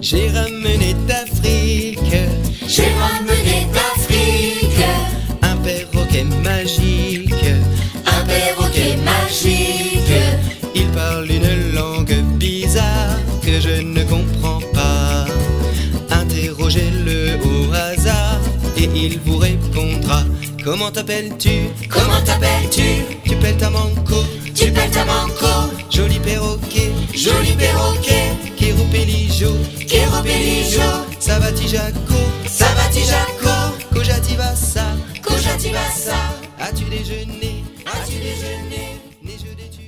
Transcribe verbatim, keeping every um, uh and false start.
J'ai ramené d'Afrique, j'ai ramené d'Afrique un perroquet magique, un perroquet magique. Il parle une langue bizarre que je ne comprends pas. Interrogez-le au hasard et il vous répondra. Comment t'appelles-tu? Comment t'appelles-tu? Tu pèles ta manco, Tu pèles ta manco, joli perroquet, joli perroquet. Kéropélijo, Kéropélijo, Savati Jaco, Savati Jaco, Kojati Vassa. Kojati Vassa. As-tu déjeuné? As-tu déjeuné? N'ai-je déjeuné?